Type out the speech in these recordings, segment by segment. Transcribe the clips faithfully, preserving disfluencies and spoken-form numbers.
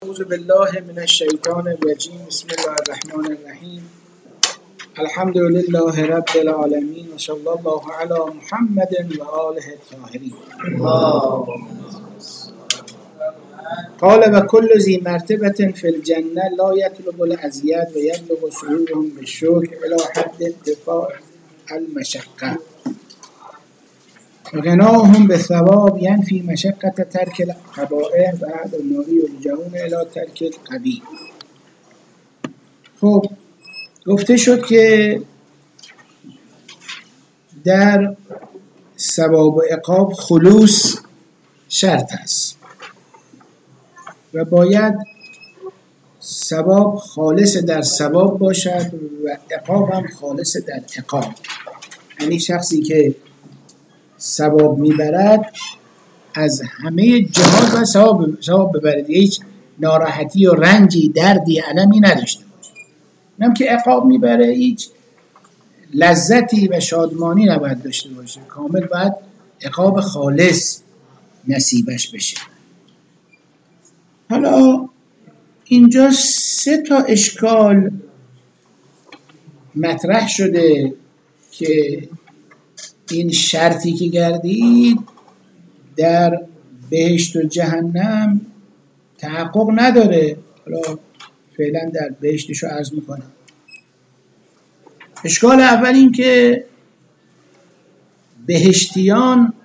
اعوذ بالله من الشیطان الرجیم. بسم الله الرحمن الرحیم. الحمد لله رب العالمین و صلی الله علی محمد و آله الطاهرین. قال و کل ذی مرتبة فی الجنه لا یطلب الازید و یبلغ سرورهم بالشکر الی حد انتفاع المشقه و غناهم بالثواب ینفی مشقة ترک القبائح و عهد الناری و الجهون الی ترک القبیح. خب گفته شد که در ثواب و عقاب خلوص شرط است و باید ثواب خالص در ثواب باشد و عقاب هم خالص در عقاب. یعنی شخصی که ثواب میبرد از همه جهات و ثواب ثواب ببرد، هیچ ناراحتی و رنجی دردی علمی نداشته باشه. اونم که عقاب میبره هیچ لذتی و شادمانی نباید داشته باشه، کامل باید عقاب خالص نصیبش بشه. حالا اینجا سه تا اشکال مطرح شده که این شرطی که گردید در بهشت و جهنم تحقق نداره. حالا فعلا در بهشتشو عرض میکنم. اشکال اول این که بهشتیان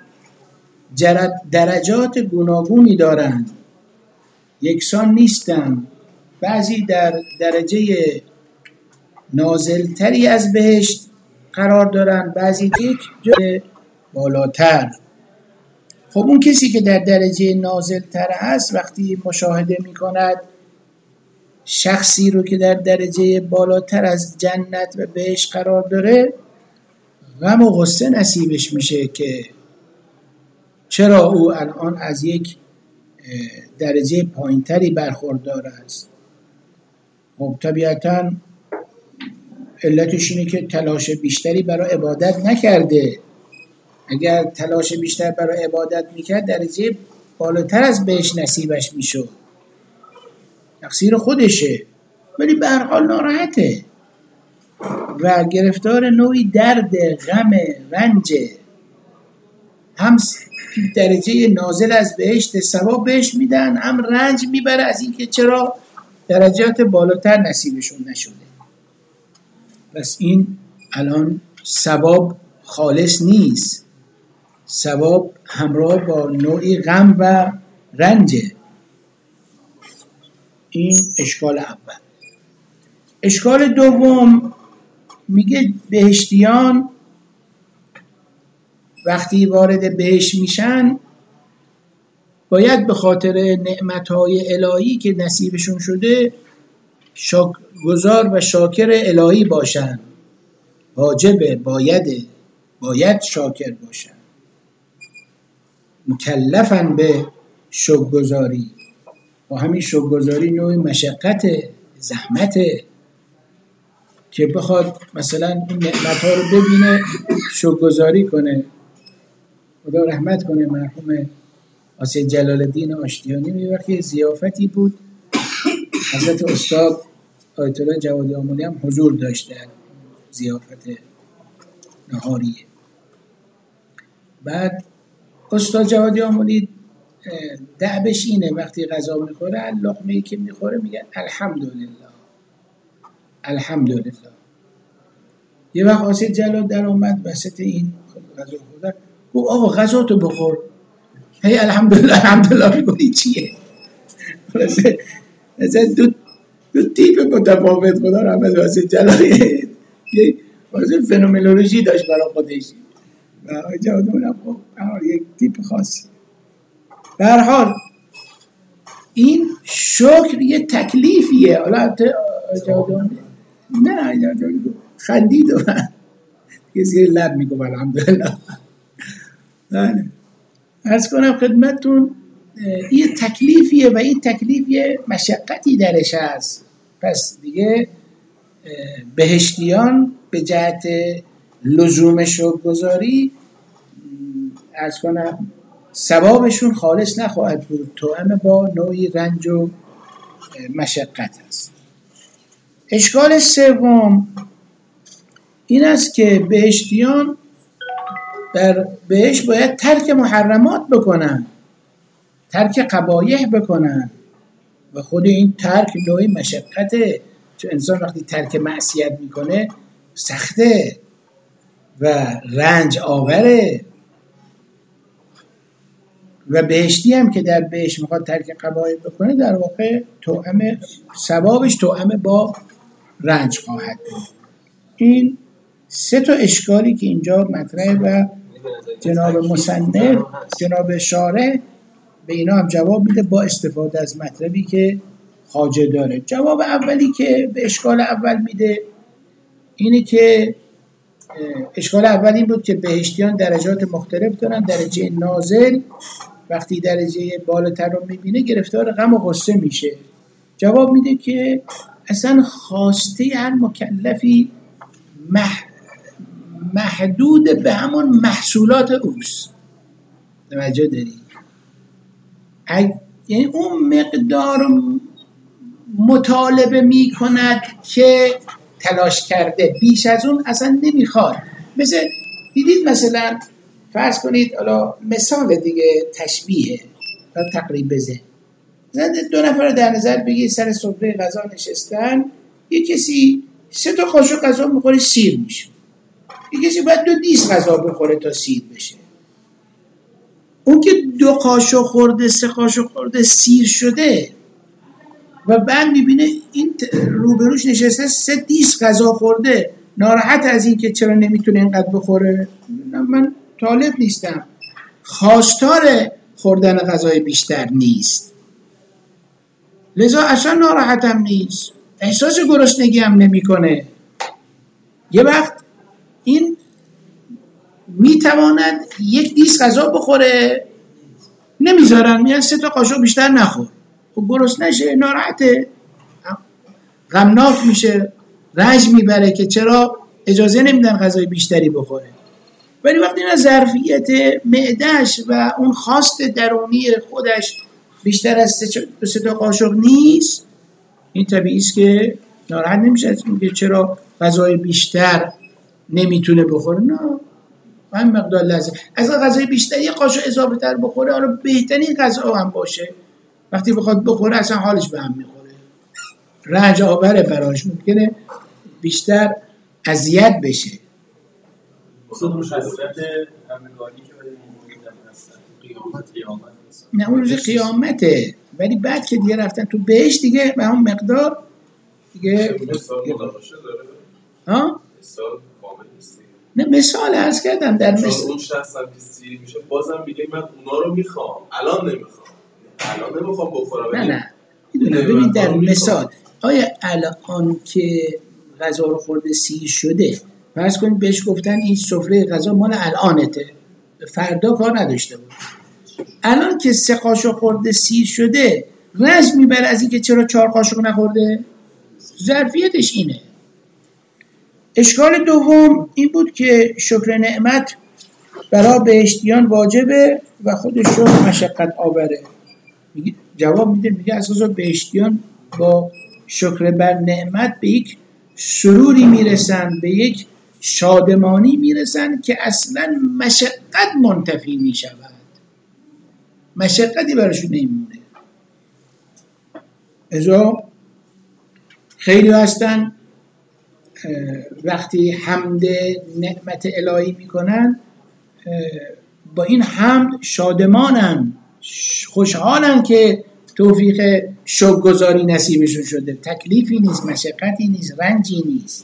درجات گوناگونی دارند، یکسان نیستند. بعضی در درجه نازلتری از بهشت قرار دارن، بعضی یک جای بالاتر. خب اون کسی که در درجه نازلتر هست وقتی مشاهده می کند شخصی رو که در درجه بالاتر از جنت و بهشت قرار داره، غم و غصه نصیبش میشه که چرا او الان از یک درجه پایینتری برخوردار است. خب طبیعتاً علتش اینه که تلاش بیشتری برای عبادت نکرده. اگر تلاش بیشتر برای عبادت میکرد درجه بالاتر از بهش نصیبش میشد. تقصیر خودشه، ولی به هر حال ناراحته و گرفتار نوعی درد، غم، رنج. هم درجه نازل از بهشت ثواب بهش میدن، هم رنج میبره از اینکه چرا درجات بالاتر نصیبشون نشده. پس این الان ثواب خالص نیست، ثواب همراه با نوعی غم و رنجه. این اشکال اول. اشکال دوم میگه بهشتیان وقتی وارد بهشت میشن باید به خاطر نعمتهای الهی که نصیبشون شده شکرگزار و شاکر الهی باشن. واجبه، بایده، باید شاکر باشن، مکلفن به شکرگزاری. و همین شکرگزاری نوعی مشقت، زحمت که بخواد مثلا این نعمتها رو ببینه شکرگزاری کنه. خدا رحمت کنه مرحوم آسید جلال الدین آشتیانی. می وقتی ضیافتی بود حضرت استاد آیت الله جوادی آملی هم حضور داشته، ضیافت نهاریه. بعد استاد جوادی آملی دعبش اینه وقتی غذا میخوره لقمه‌ای که میخوره میگه الحمدلله الحمدلله. یه وقت آسید جلال در اومد وسط این غذا خوردن گفت آقا غذا تو بخور، هی الحمدلله الحمدلله میگونی چیه؟ مثلا دو دو تیپ متفاوت. خدا رحمت آسید جلالی یه واسه فنومنولوژی داشت برای خودش و جوادمون خب یک تیپ خاصی. به هر حال این شکر یه تکلیفیه. حالا جوادمون نه جوادمون خندید و کسی لب میگو الحمدلله. نه عرض کنم خدمتون این تکلیفیه و این تکلیف یه مشقتی درش هست. پس دیگه بهشتیان به جهت لزوم شکرگزاری عرض کنم ثوابشون خالص نخواهد بود، توأم با نوعی رنج و مشقت است. اشکال سوم این است که بهشتیان در بهشت باید ترک محرمات بکنن، ترک قبایح بکنن و خود این ترک نوعی مشقته، چون انسان وقتی ترک معصیت میکنه سخته و رنج آوره. و بهشتی هم که در بهشت میخواد ترک قبایح بکنه در واقع توأم ثوابش توأم با رنج خواهد بود. این سه تا اشکالی که اینجا مطرحه و جناب مصنف جناب شارح به اینا هم جواب میده با استفاده از مطلبی که خواجه داره. جواب اولی که به اشکال اول میده اینه که اشکال اول این بود که بهشتیان درجات مختلف دارن. درجه نازل وقتی درجه بالاتر رو میبینه گرفتار غم و غصه میشه. جواب میده که اصلا خواسته هر مکلفی مح... محدود به همون محصولات اوست. توجه داری؟ اگ... یعنی اون مقدار مطالبه میکند که تلاش کرده، بیش از اون اصلا نمیخواد. مثل دیدید مثلا فرض کنید، حالا مثال دیگه تشبیه تا تقریب بزن، دو نفر در نظر بگید سر سفره غذا نشستن، یک کسی سه تا قاشق غذا میخوره سیر میشه، یک کسی باید دو دیس غذا بخوره تا سیر بشه. اون که دو قاشق خورده سه قاشق خورده سیر شده و بعد میبینه این روبروش نشسته سه دیس غذا خورده، ناراحت از این که چرا نمیتونه اینقدر بخوره. من طالب نیستم، خواستار خوردن غذای بیشتر نیست، لذا اصلا ناراحتم نیست، احساس گرسنگی هم نمیکنه. یه وقت این میتواند یک دیس غذا بخوره، نمیذارن، میان سه تا قاشق بیشتر نخور، خب گرسنه شه، ناراحته، غمناک میشه، رنج میبره که چرا اجازه نمیدن غذای بیشتری بخوره. ولی وقتی اینا ظرفیت معدهش و اون خواست درونی خودش بیشتر از سه, سه تا قاشق نیست، این طبیعی است که ناراحت نمیشه از اینکه چرا غذای بیشتر نمیتونه بخوره. نه، همین مقدار لازم. از غذای بیشتر یه قاشق اضافه تر بخوره، حالا بهترین غذا هم باشه، وقتی بخواد بخوره اصلا حالش به هم میخوره، رنج آوره براش، ممکنه بیشتر اذیت بشه. اصلا مشکلات همگانی که برای موجودم هستن قیامت قیامت نه اون روز قیامته، ولی بعد که دیگه رفتن تو بهش دیگه به همون مقدار دیگه مثال مداخشه داره؟ ها؟ مثال کامل نیستی؟ نه مثال عرض کردم در مثال چون اون شخص هم که سیر میشه بازم میگه من اونا رو میخوام، الان نمیخوام، الان نمیخوام بخورم. نه نه میدونم. ببین در مثال آیا الان که غذا رو خورده سیر شده، فرض کنید بهش گفتن این سفره غذا مال الانته، فردا کار نداشته بود، الان که سه قاشق خورده سیر شده رنج میبره از این که چرا چهار قاشق نخورده؟ ظرفیتش اینه. اشکال دوم این بود که شکر نعمت برای بهشتیان واجبه و خودش رو مشقت آوره. جواب میده، میگه اساسا بهشتیان با شکر بر نعمت به یک سروری میرسن، به یک شادمانی میرسن که اصلا مشقت منتفی میشود، مشقتی براشون نمیمونه. ازا خیلی هستن وقتی حمد نعمت الهی میکنن با این حمد شادمانن، خوشحالن که توفیق شکرگزاری نصیبشون شده، تکلیفی نیست، مشقتی نیست، رنجی نیست.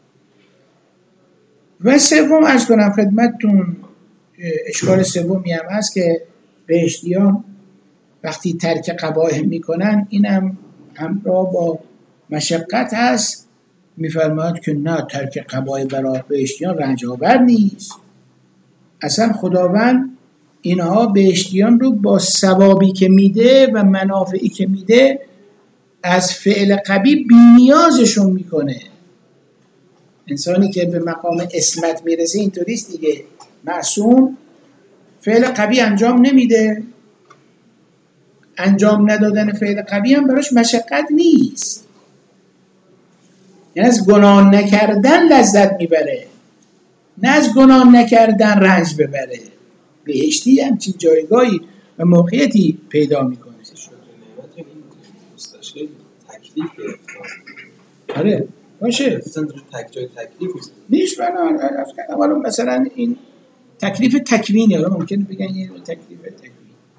و سوم عرض کنم خدمتتون، اشکال سومی هم هست که بهشتیان وقتی ترک قبایح میکنن اینم همراه با مشقت هست. میفرماید که نه، ترک قبایح برای بهشتیان رنج آور نیست، اصلا خداوند اینها بهشتیان رو با ثوابی که میده و منافعی که میده از فعل قبیح بی‌نیازشون میکنه. انسانی که به مقام عصمت میرسه اینطوریست دیگه، معصوم، فعل قبیح انجام نمیده، انجام ندادن فعل قبیح هم براش مشقت نیست، یعنی از گناه نکردن لذت میبره، نه از گناه نکردن رنج ببره. بهشتی همچین جایگاهی و موقعیتی پیدا میکنه. آره باشه تک جای تکلیف نیست. من مثلا این تکلیف تکوینی، حالا ممکنه بگن یه تکلیف تکوین.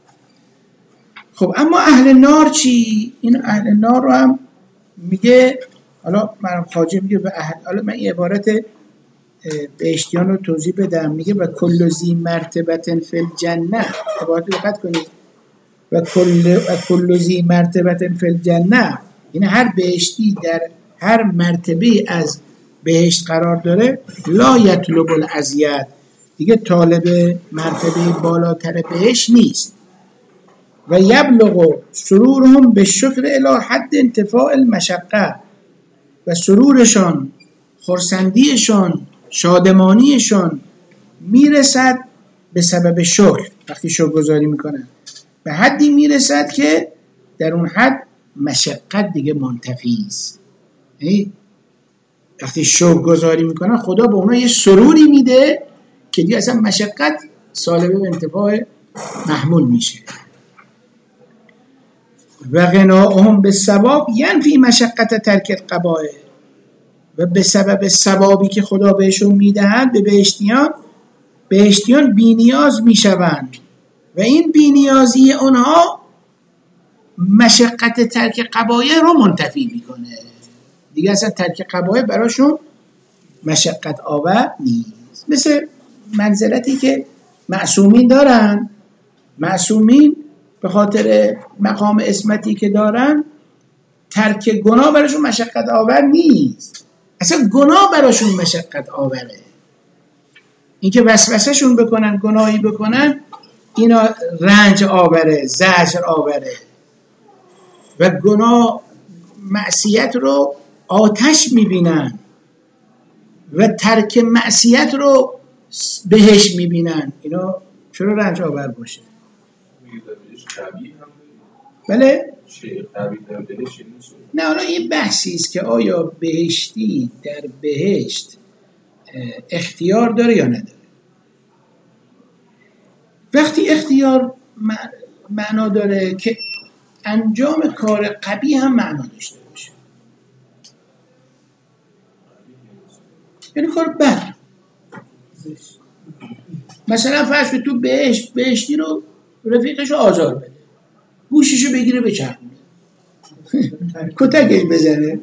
خب اما اهل نار چی؟ این اهل نار رو هم میگه، حالا من خواجه میگه به اهل، حالا من این عبارت بهشتیان رو توضیح بدم. میگه و کل ذی مرتبة فی الجنه، عبارت دقت کنید، و کل و کل ذی مرتبة فی الجنه، یعنی هر بهشتی در هر مرتبه از بهشت قرار داره، لا یطلب الازید، دیگه طالب مرتبه بالاتر بهشت نیست. و یبلغ سرورهم بالشکر الی حد انتفاع المشقه، و سرورشان، خرسندیشان، شادمانیشان میرسد به سبب شکر، وقتی شکر گزاری میکنن به حدی میرسد که در اون حد مشقت دیگه منتفی است. وقتی شکر گزاری میکنن خدا به اونا یه سروری میده که دیگه اصلا مشقت سالبه به انتفاع محمول میشه. و غناهم به ثواب ینفی مشقت ترک القبائح، و به سبب ثوابی که خدا بهشون میدهند به بهشتیان، بهشتیان بی نیاز میشوند و این بی نیازی اونها مشقت ترک قبایح رو منتفی میکنه. دیگه اصلا ترک قبایح براشون مشقت آور نیست. مثل منزلتی که معصومین دارن، معصومین به خاطر مقام عصمتی که دارن ترک گناه براشون مشقت آور نیست، اصلا گناه براشون مشقت آوره. اینکه وسوسه شون بکنن گناهی بکنن اینا رنج آوره، زجر آوره. و گناه معصیت رو آتش میبینن و ترک معصیت رو بهش میبینن. اینا چرا رنج آور باشه؟ بله؟ نه حالا این بحثی است که آیا بهشتی در بهشت اختیار داره یا نداره. وقتی اختیار معنا داره که انجام کار قبیح هم معنا داشته باشه، یعنی کار بد. مثلا فرض تو بهشت بهشتی رو رفیقش رو آزار بده، گوششو بگیره بچرخونه، کتک بزنه،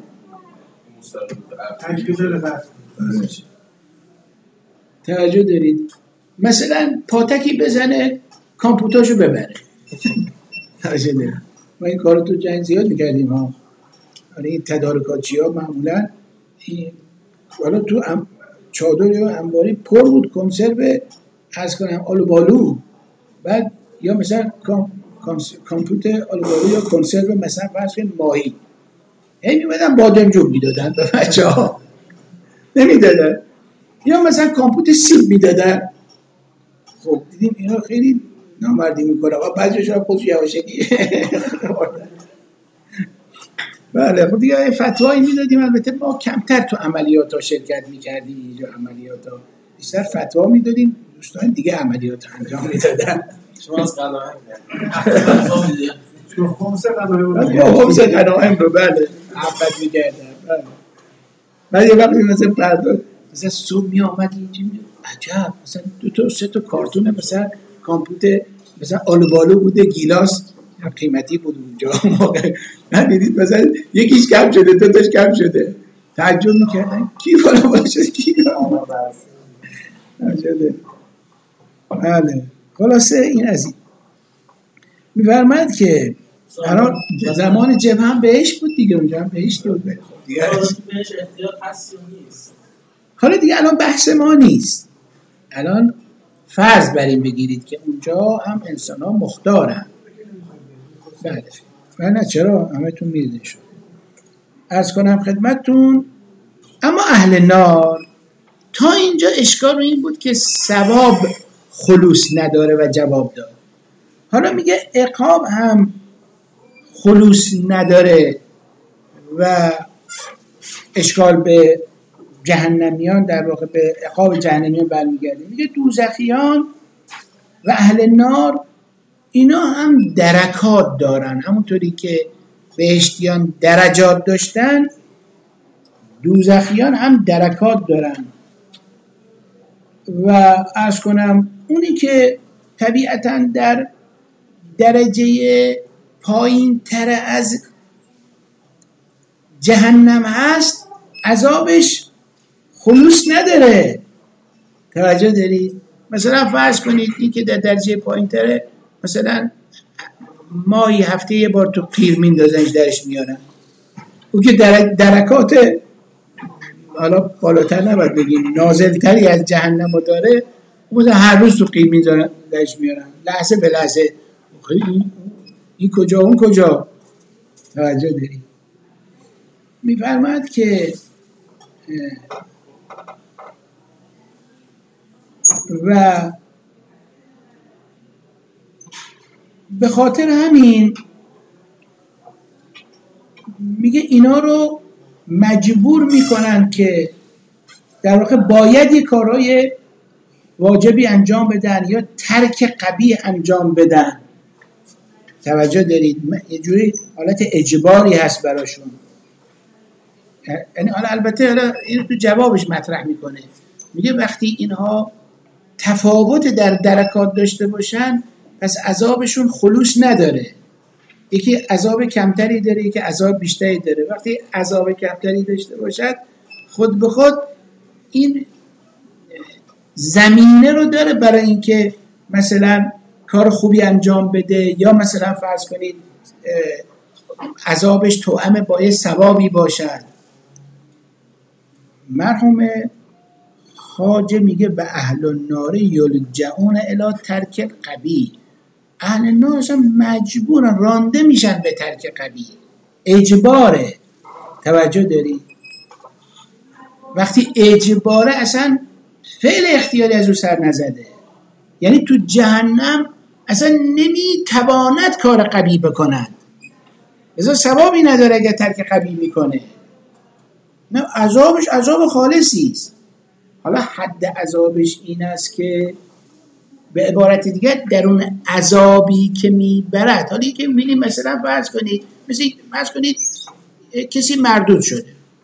توجه دارید؟ مثلا پاتکی بزنه کامپیوترشو ببره. توجه دارید؟ ما این کارو تو جنگ زیاد میکردیم ها. این تدارکاتچی ها معمولا این والا تو ام... چادر یا انباری پر بود کنسرو از کنم آلو بالو، بعد یا مثلا کام... کامپیوتر آلو بالو یا کنسرو مثلا فرض کن ماهی، هی میمدن بادمجون میدادن به بچه ها، نمیدادن. یا مثلا کامپیوتر سیب میدادن. خب دیدیم اینا خیلی نامردی میکنه و بعضیش هم خودش یواشکی. بله خب دیگه فتوایی میدادیم. البته ما کمتر تو عملیات ها شرکت میکردیم، اینجا عملیات ها بیشتر فتوا میدادیم، دوستان دیگه عملیات انجام میدادن. شما از قناعت تو خمس قناعت با خمس قناعت رو بله عبد میگردن. بله بعد یه وقتی مثلا پرداز مثلا صبح می آمد اینجا می عجب مثلا دو تا سه تا کارتونه مثلا کامپیوتر مثلا آلو بالو بوده، گیلاس هم قیمتی بود اونجا موقع. من دیدید مثلا یکیش کم شده، دو تاش کم شده، تعجب میکردن کی فلا باشه کی نشده. بله خلاصه این از این میفرماید که الان زمان جبه هم بهش بود دیگه، اونجا هم بهش بود دیگه. بهش احتیاط هست یا نیست؟ حالا دیگه الان بحث ما نیست. الان فرض بر این بگیرید که اونجا هم انسان ها مختارن. بله نه چرا همه تون میدید شد عرض کنم خدمتتون. اما اهل نار تا اینجا اشکال رو این بود که ثواب خلوص نداره و جواب داد. حالا میگه عقاب هم خلوص نداره و اشکال به جهنمیان، در واقع به عقاب جهنمیان برمیگرده. میگه دوزخیان و اهل نار اینا هم درکات دارن، همونطوری که بهشتیان درجات داشتن، دوزخیان هم درکات دارن. و عرض کنم اونی که طبیعتاً در درجه پایین تر از جهنم هست، عذابش خلوص نداره. توجه دارید؟ مثلا فرض کنید این که در درجه پایین تره، مثلا ماهی هفته یه بار تو قیر میندازنش درش میارن، او که در درکات حالا بالاتر نباید بگیم نازلتری از جهنم رو داره، اون هر روز تو قیر میندازن درش میارن، لحظه به لحظه. این, این کجا اون کجا؟ توجه دارید؟ میفرماد که و به خاطر همین میگه اینا رو مجبور میکنن که در واقع باید یک کارهای واجبی انجام بدن یا ترک قبیح انجام بدن. توجه دارید؟ یه جوری حالت اجباری هست براشون. یعنی حالا البته حالا این تو جوابش مطرح میکنه، میگه وقتی اینها تفاوت در درکات داشته باشن پس عذابشون خلوص نداره. یکی عذاب کمتری داره، یکی عذاب بیشتری داره. وقتی عذاب کمتری داشته باشد خود به خود این زمینه رو داره برای اینکه مثلا کار خوبی انجام بده، یا مثلا فرض کنید عذابش توأم با یه ثوابی باشد. مرحوم خواجه میگه به اهل النار یلجؤون الی ترک قبیح، اهل النار اصلا مجبورن، رانده میشن به ترک قبیح، اجباره. توجه داری؟ وقتی اجباره اصلا فعل اختیاری از او سر نزده، یعنی تو جهنم اصلا نمیتواند کار قبیح بکنند، اصلا ثوابی نداره اگر ترک قبیح میکنه. نه، عذابش عذاب خالصی است. حالا حد عذابش این است که به عبارت دیگر درون عذابی که میبرد، حالا که میبینیم مثلا فرض کنید مثلا فرض کنید کسی مردود شده،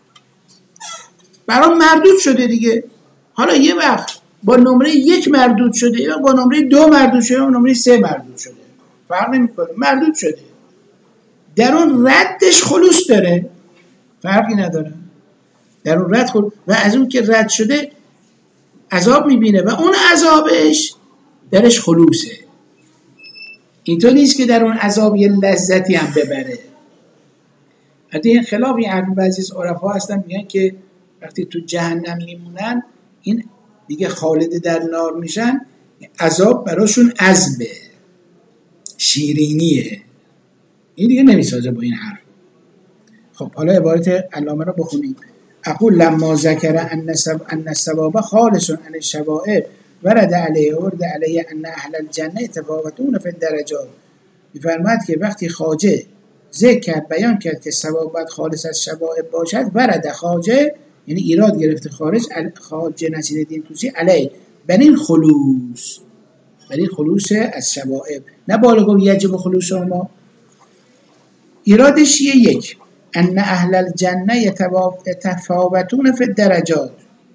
برام مردود شده دیگه، حالا یه وقت با نمره یک مردود شده یا با نمره دو مردود شده یا با نمره سه مردود شده، فرق نمیکنه، مردود شده. در اون ردش خلوص داره، فرقی نداره، در اون رد خلوص، و از اون که رد شده عذاب میبینه و اون عذابش درش خلوصه. اینطور نیست که در اون عذاب یه لذتی هم ببره. حتی این خلافی حرف بعضی از عرفا هستن میگن که وقتی تو جهنم میمونن این دیگه خالد در نار میشن، عذاب براشون عذبه، شیرینیه، این دیگه نمیسازه با این حرف. خب حالا عبارت علامه رو بخونیم. اقول لما ذکر ان الثواب خالص عن الشوائب ورد علیه ورد علیه ان اهل الجنه يتفاوتون فی الدرجات. میفرماید که وقتی خواجه ذکر کرد، بیان کرد که ثواب باید خالص از شوائب باشد، ورد خواجه یعنی ایراد گرفته خارج خواجه نصیرالدین طوسی علیه بر این خلوص، بر این خلوص از شوائب، نه بالا گفت یجب خلوص ما. ایرادش یک ان اهل الجنه یتفاوتون فی الدرجات،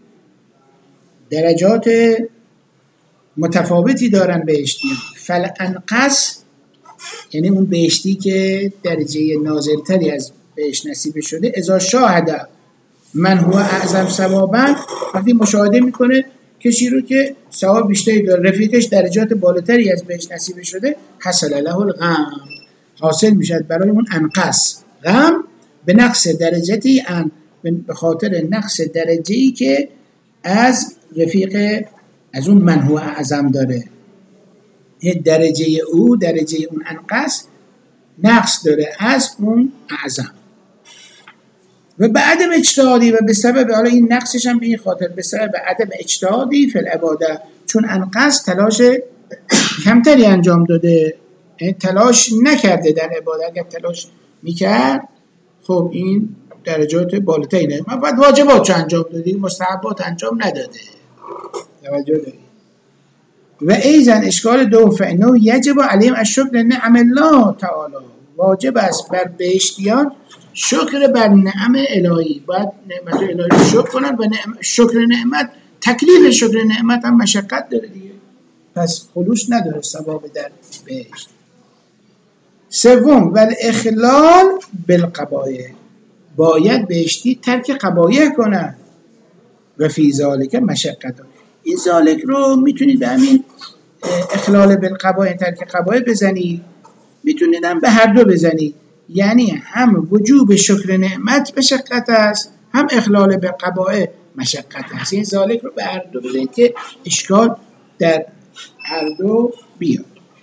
درجات متفاوتی دارن بهشتیان. فالانقص یعنی اون بهشتی که درجه نازلتری از بهشت نصیب شده، اذا شاهد من هو اعظم ثوابا، وقتی مشاهده میکنه کسی رو که ثواب بیشتری داره، رفیقش درجات بالاتری از بهشت نصیب شده، حصل له الغم، حاصل میشد برای اون انقص غم به نقص درجتی ان، به خاطر نقص درجه‌ای که از رفیق از اون من هو اعظم داره. این درجه او، درجه اون انقص نقص داره از اون اعظم. و به عدم اجتهادی و به سبب، حالا این نقصش هم به این خاطر، به سبب عدم اجتهادی فی العباده، چون انقص تلاش کمتری انجام داده این تلاش نکرده در عبادت. اگر تلاش میکرد خب این درجات بالاتری نه. ما باید واجبات انجام دادی، مستحبات انجام نداده. توجه دارید. و ایزن اشکال دو فإنه یجب علیهم الشکر نعم الله تعالی، واجب است بر بهشتیان شکر بر نعم الهی، باید نعمت الهی رو شکر کنن و نعم شکر نعمت، تکلیف شکر نعمت هم مشقت داره دیگه، پس خلوص نداره ثواب در بهشت. سوم و الاخلال بالقبایح، باید بهشتی ترک قبایح کنن و فی ذالک مشقت. این ذالک رو میتونید به همین اخلال بالقبایح، ترک قبایح بزنید، میتونید هم به هر دو بزنید، یعنی هم وجوب شکر نعمت مشقت است، هم اخلال بالقبایح مشقت است. این ذالک رو به هر دو بزنید که اشکال در هر دو بیاد.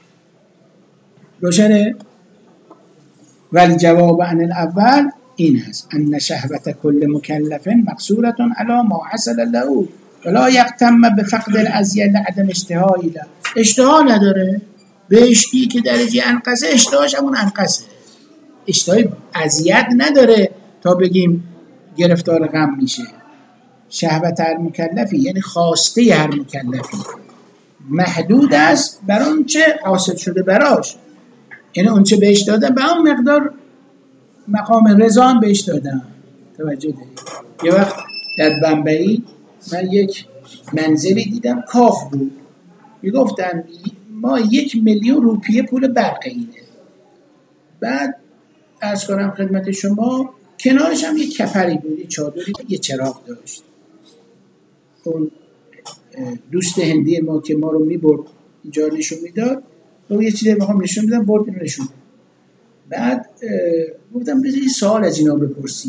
روشنه؟ ولی جواب عن الاول این است ان شهوت کل مکلف مقصورة علی ما حصل له ولا یغتم بفقد الازیه لعدم اشتهایی له. اشتها نداره، بهشتی که درجه انقصه اشتهاش همون انقصه، اشتهای اذیت نداره تا بگیم گرفتار غم میشه. شهوت هر مکلفی یعنی خواسته هر مکلفی محدود است بر اون چه حاصل شده براش، یعنی اون چه بهش دادن به اون مقدار مقام رضا هم بهش دادن. توجه دارید؟ یه وقت در بمبئی من یک منزلی دیدم کاخ بود، میگفتن ما یک میلیون روپیه پول برق اینه. بعد عرض کنم خدمت شما کنارش هم یک کپری بود، یک چادری، یک چراغ داشت. اون دوست هندی ما که ما رو میبرد اینجا نشون میداد و یه چیزی میخوام نشون میدم، برد اینو نشون. بعد گفتم بذار یه سوال از اینا بپرسی.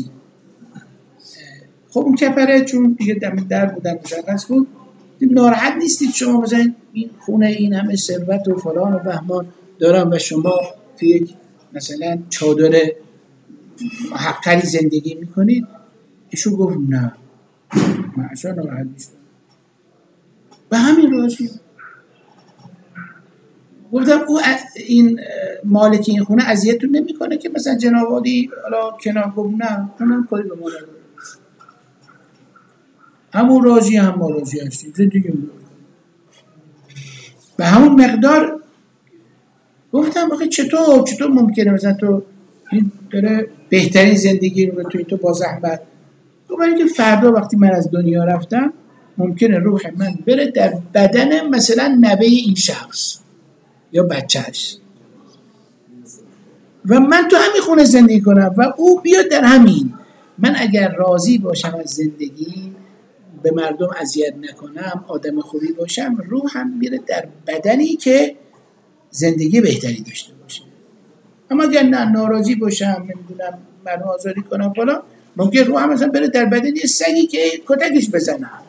خب اون کپره چون دیگه دم در بودن مشخص بود، ناراحت نیستید شما مثلا این خونه این همه ثروت و فلان و بهمان دارم و شما توی یک مثلا چادر محقری زندگی میکنید؟ ایشون گفت نه من اصلا ناراحت نیستم، به همین راضی. گفتم او این مالک این خونه اذیتتون نمیکنه که مثلا جناب عالی حالا کنار؟ گفت نه اونم کاری به ما نداره، همون راضی هم ما راضی هستیم زندگی میکنیم به همون مقدار. گفتم آخه چطور چطور ممکنه مثلا تو این داره بهترین زندگی رو توی تو با زحمت؟ گفتم اینکه فردا وقتی من از دنیا رفتم ممکنه روح من بره در بدن مثلا نوه این شخص یا بچهش و من تو همین خونه زندگی کنم و او بیاد در همین. من اگر راضی باشم از زندگی، به مردم اذیت نکنم، آدم خوبی باشم، روحم میره در بدنی که زندگی بهتری داشته باشه. اما اگر نه ناراضی باشم، نمیدونم منو آزاری کنم فلان، ممکن روحم مثلا بره در بدنی سگی که کتکش بزنم.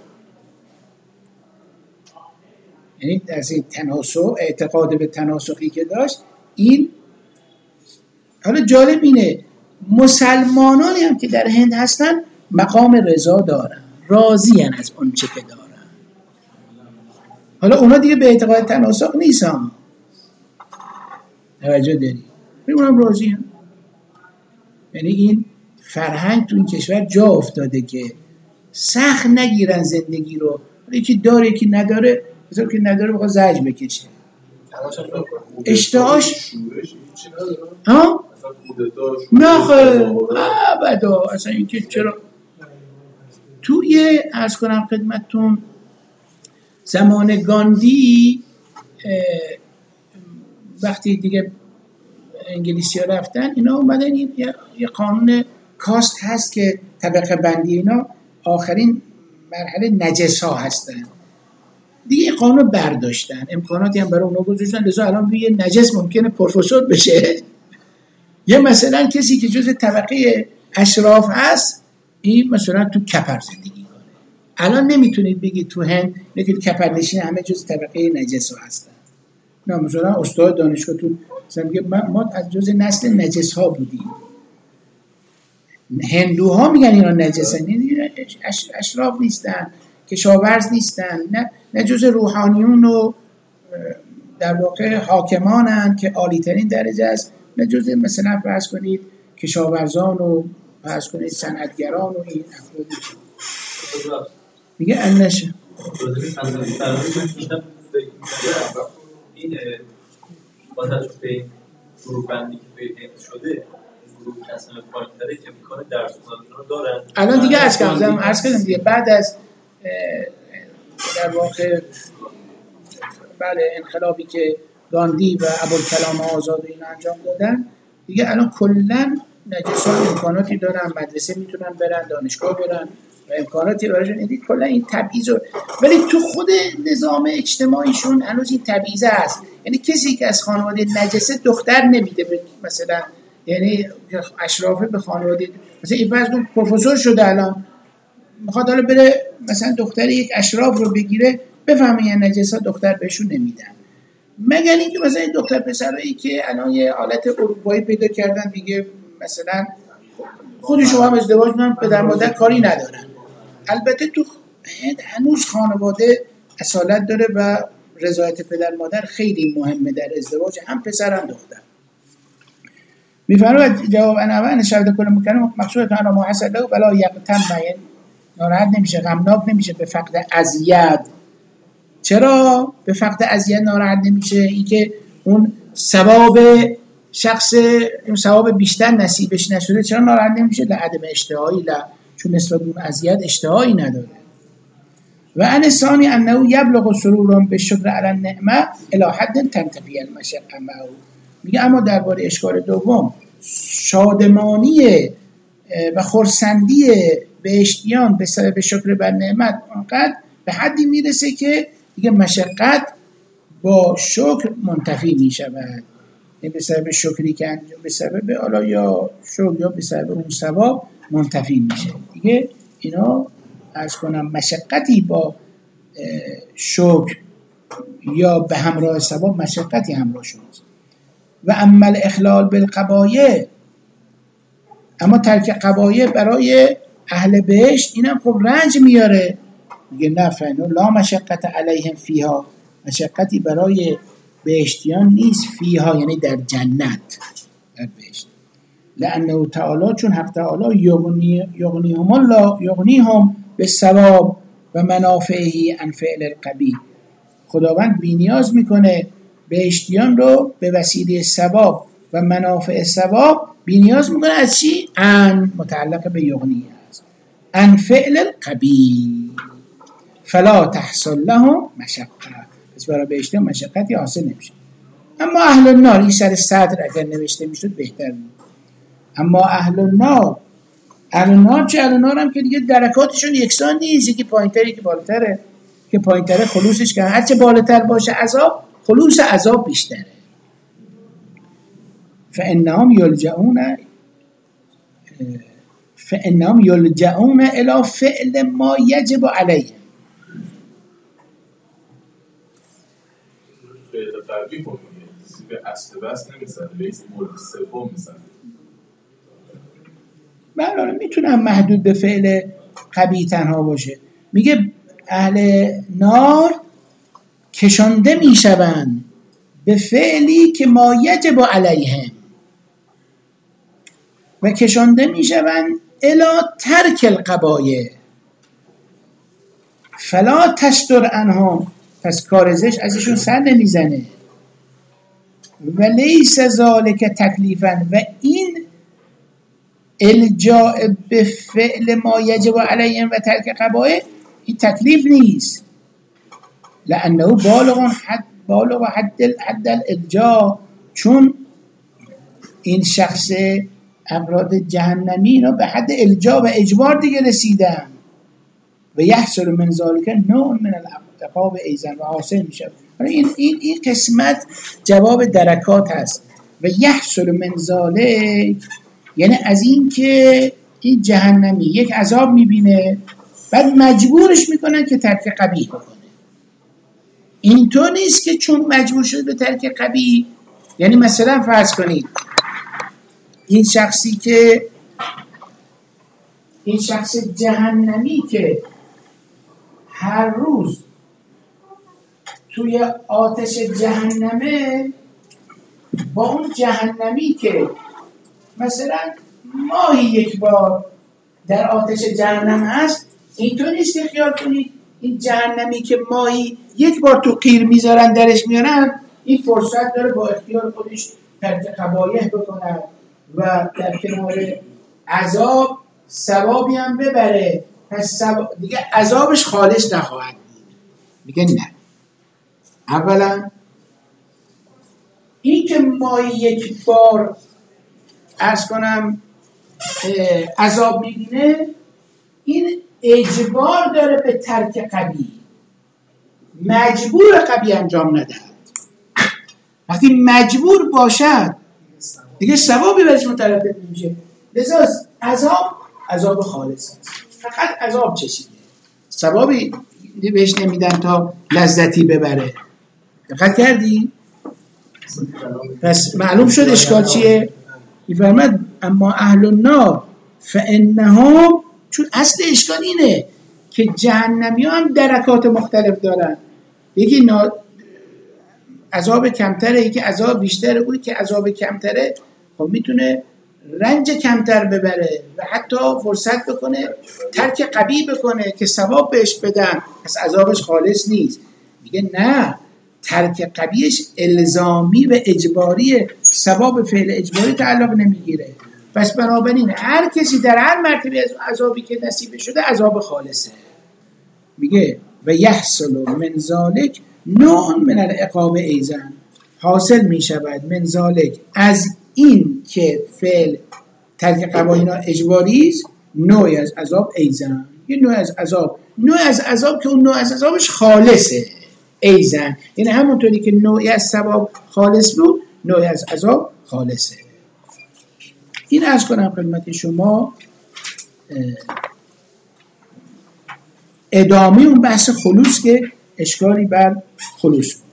یعنی در این تناسخ، اعتقاد به تناسخی که داشت این. حالا جالب اینه مسلمانانی هم که در هند هستن مقام رضا دارن، راضی هن از اون چه که دارن. حالا اونا دیگه به اعتقاد تناسخ نیستن، توجه داری؟ اونم راضی هن. یعنی این فرهنگ تو این کشور جا افتاده که سخت نگیرن زندگی رو، یکی داره یکی نداره، مثلا که نداره بخواه زج بکشه اشتهاش. ها؟ نه خیلی ابدا اصلا اینکه چرا توی عرض کنم خدمتتون زمان گاندی وقتی دیگه انگلیسی ها رفتن اینا اومدن این یه قانون کاست هست که طبقه بندی اینا آخرین مرحله نجس ها هستن دیگه، قانون برداشتن، امکاناتی هم برای اونا گذاشتن، لذا الان یه نجس ممکنه پروفسور بشه. یه مثلا کسی که جز طبقه اشراف هست این مثلا تو کپر زندگی کنه. الان نمیتونید بگید تو هند نگید کپر نشین همه جز طبقه نجس ها هستن. نه مثلا استاد دانشگاه تو مثلا میگه ما از جز نسل نجس ها بودیم. هندوها میگن اینا نجسن، اشراف نیستن، کشاورز نیستن، نه نه جز روحانیون و در واقع حاکمانند که عالی ترین درجه است، نه جزء مثلا فرض کنید کشاورزان و فرض کنید صنعتگران و این افرادی میگه انشه این با توجه به این گروه بندی که پیدا شده، گروه کسان پایین‌تره که امکان درس خوندن رو دارن. الان دیگه از کردم عرض کردم دیگه بعد از در واقع بله انقلابی که گاندی و ابوالکلام آزاد این انجام دادن، دیگه الان کلا نجسان امکاناتی دارن، مدرسه میتونن برن، دانشگاه برن و امکاناتی براشون، یعنی کلا این تبعیض. ولی تو خود نظام اجتماعیشون هنوز این تبعیض هست، یعنی کسی که از خانواده نجسه دختر نمیده مثلا، یعنی اشرافه به خانواده مثلا این فرض کن پروفسور شده الان میخواد حالا بره مثلا دختر یک اشراف رو بگیره، بفهمه یه نجسا دختر بهشون نمیدن، مگر اینکه مثلا این دختر پسرایی که الان یه حالت اروپایی پیدا کردن دیگه، مثلا خودشون هم ازدواج میکنن، پدر مادر کاری ندارن. البته تو هنوز خانواده اصالت داره و رضایت پدر مادر خیلی مهمه در ازدواج، هم پسر هم دختر. میفرماید جواب انا و ان شهادت کل مکرم مقصود انا ما حصل له بلا یقتم، یعنی ناراحت نمیشه، غمناک نمیشه به فقد اذیت. چرا به فقد اذیت ناراحت نمیشه؟ اینکه اون ثواب شخص اون ثواب بیشتر نصیبش نشده چرا ناراحت نمیشه؟ لعدم اشتهایی، لا چون نسبت اون اذیت اشتهایی نداره. و ان ثانی انه یبلغ سرورا بالشکر علی النعمه الی حد تنتفی المشقه معه. میگه اما درباره اشکال دوم، شادمانی و خرسندی بهشتیان به سبب شکر بر نعمت اونقدر به حدی میرسه که دیگه مشقت با شکر منتفی میشود، یعنی به سبب شکری که انجام به سبب حالا یا شکر یا به سبب اون ثواب منتفی میشه دیگه. اینا عرض کنم مشقتی با شکر یا به همراه ثواب مشقتی همراه شد. و اما الاخلال بالقبایع، اما ترک قبایع برای اهل بهشت اینم خب رنج میاره، میگه نه فینو لا مشقت علیهم فیها، مشقتی برای بهشتیان نیست، فیها یعنی در جنت در بهشت. لانه تعالی چون حق تعالی یغنی یغنیهم الله یغنیهم بالثواب و منافعه عن فعل القبیح، خداوند بی‌نیاز میکنه بهشتیان رو به وسیله ثواب و منافع ثواب بی‌نیاز میکنه از چی؟ ان متعلق به یغنی است، ان فعل القبیح فلا تحصل لهم مشقه، پس برای بهشتیان مشقتی حاصل نمیشه. اما اهل النار، این سر صدر اگر نوشته میشد بهتر بود. اما اهل النار، اهل النار چه؟ اهل النار هم که دیگه درکاتشون یکسان نیست، یکی پایین‌تره یکی بالاتره، که پایین‌تره خلوصش که هرچه بالاتر باشه عذاب خلوص عذاب بیشتره. فانهم یلجؤون فانهم یلجؤون الی فعل ما یجب علیهم. فعل قبیح رو به اصل بس نمی‌سنه، به اسم مورد سوم می‌سنه. بله میتونم محدود به فعل قبیح تنها باشه. میگه اهل نار کشانده میشوند به فعلی که ما یجب علیهم و کشانده میشوند الی ترک القبایع فلا تستر عنهم، پس کارزش ازشون سر نمیزنه. و لیس ذالک تکلیفا، و این الجاء به فعل ما یجب علیهم و ترک قبایع این تکلیف نیست، لانه بالغ حد بالغ حد حد الالجاء، چون این شخص افراد جهنمی اینا به حد الجاء و اجبار دیگه رسیدن. و یحصل من ذلک نوع من العقاب ایزن، و حاصل میشه. این این این قسمت جواب درکات هست. و یحصل من ذلک یعنی از این که این جهنمی یک عذاب میبینه بعد مجبورش میکنن که ترک قبیح بکنه. اینطور نیست که چون مجبور شد به ترک قبیح، یعنی مثلا فرض کنید این شخصی که این شخص جهنمی که هر روز توی آتش جهنمه با اون جهنمی که مثلا ماهی یک بار در آتش جهنم هست، اینطور نیست که خیال کنید این جهنمی که ماهی یک بار تو قیر میذارن درش میارن این فرصت داره با اختیار خودش ترک قبایح بکنه و در کنار عذاب ثوابی هم ببره، پس دیگه عذابش خالص نخواهد بود. میگه نه، اولا این که ماهی یک بار عرض کنم عذاب میبینه، این اجبار داره به ترک قبیح، مجبور قبیح انجام ندهد. وقتی مجبور باشد دیگه ثوابی برش مترتب نمیشه. لذا عذاب عذاب خالص است، فقط عذاب چشیده، ثوابی بهش نمیدن تا لذتی ببره. دقت کردی؟ پس معلوم شد اشکال چیه؟ میفرماد اما اهل النار فانهم، چون اصل اشکال اینه که جهنمی ها هم درکات مختلف دارن، یکی نا... عذاب کمتره، یکی عذاب بیشتره. اونی که عذاب کمتره خب میتونه رنج کمتر ببره و حتی فرصت بکنه ترک قبیح بکنه که ثواب بهش بدن، پس عذابش خالص نیست. میگه نه، ترک قبیحش الزامی و اجباریه، ثواب فعل اجباری تعلق نمیگیره. پس بنابراین هر کسی در هر مرتبه از عذابی که نصیب شده عذاب خالصه. میگه و یحصل من ذالک نوع من العقاب ایزن، حاصل میشود من ذالک از این که فعل ترک قباینا اجباری است، نوعی از عذاب ایزن، یه نوع از عذاب، نوع از عذاب که اون نوع از عذابش خالصه ایزن، یعنی همونطوری که نوعی از ثواب خالص بود نوعی از عذاب خالصه. این عرض کنم خدمت شما ادامه اون بحث خلوص که اشکالی بر خلوص بود.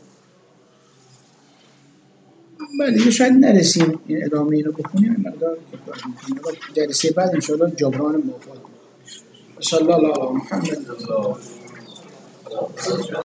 بله شاید نرسیم این ادامه اینو بخونیم، مقدار جلسه بعد انشاءالله جبران موافق. ان شاء الله. محمد